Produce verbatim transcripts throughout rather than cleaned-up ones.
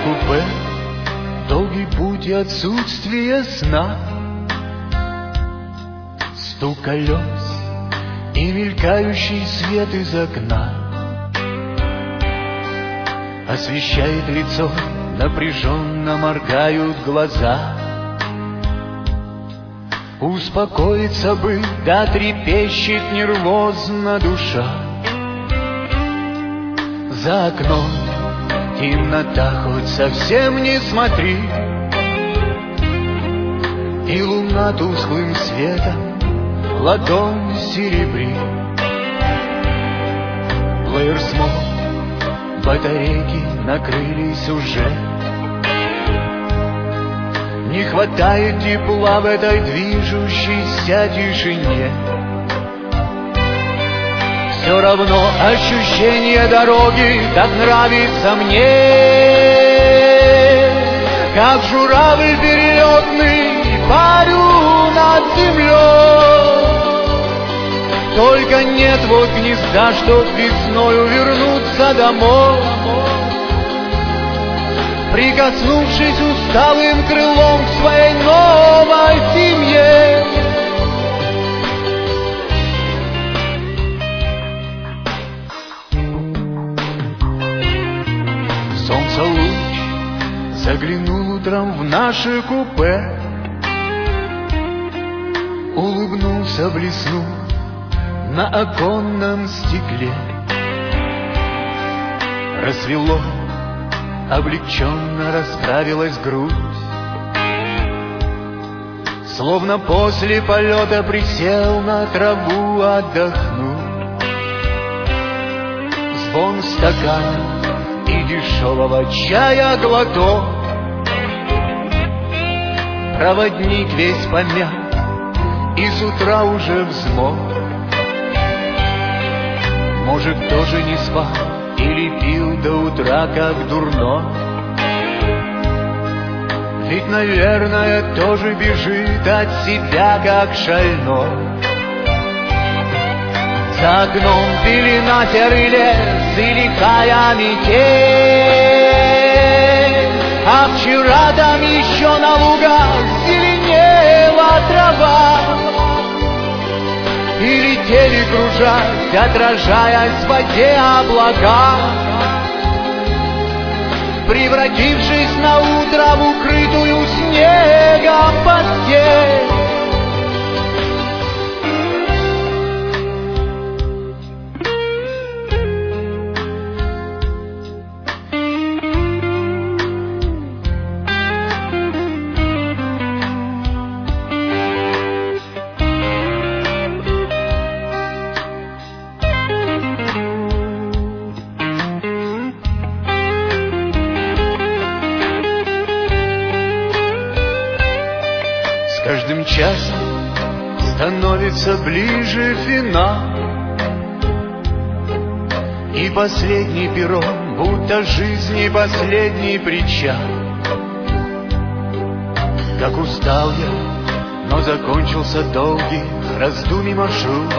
купе, долгий путь и отсутствие сна, стук колес и мелькающий свет из окна освещает лицо, напряженно моргают глаза. Успокоиться бы, да трепещет нервозно душа. За окном темнота, хоть совсем не смотри, и луна тусклым светом ладонь серебри. Плеер смог, батарейки накрылись уже. Не хватает тепла в этой движущейся тишине. Все равно ощущение дороги так нравится мне, как журавль перелетный парю над землей. Только нет вот гнезда, чтоб весною вернуться домой, прикоснувшись усталым крылом к своей новой семье. Солнце луч заглянул утром в наше купе, улыбнулся, блеснул на оконном стекле. Рассвело, облегченно расправилась грудь, словно после полета присел на траву отдохнуть. Звон стакана и дешевого чая глоток, проводник весь помят и с утра уже взмок. Может, тоже не спал или пил до утра, как дурно, ведь, наверное, тоже бежит от себя, как шальной. За окном пелена, серый лес и лихая метель, а вчера там еще на лугах зеленела трава, и летели, кружась, отражаясь в воде облака, превратившись на утро в укрытую снегом постель. С каждым часом становится ближе финал, и последний перрон, будто жизни последний причал. Как устал я, но закончился долгий раздумий маршрут.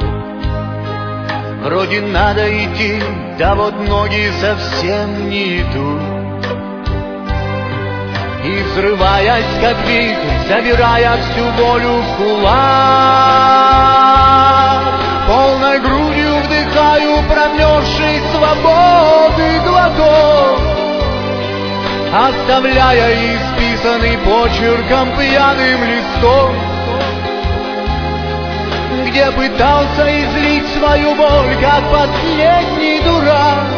Вроде надо идти, да вот ноги совсем не идут. И, взрываясь, как вихрь, забирая всю волю в кулак, полной грудью вдыхаю промерзший свободы глоток, оставляя исписанный почерком пьяным листом, где пытался излить свою боль, как последний дурак.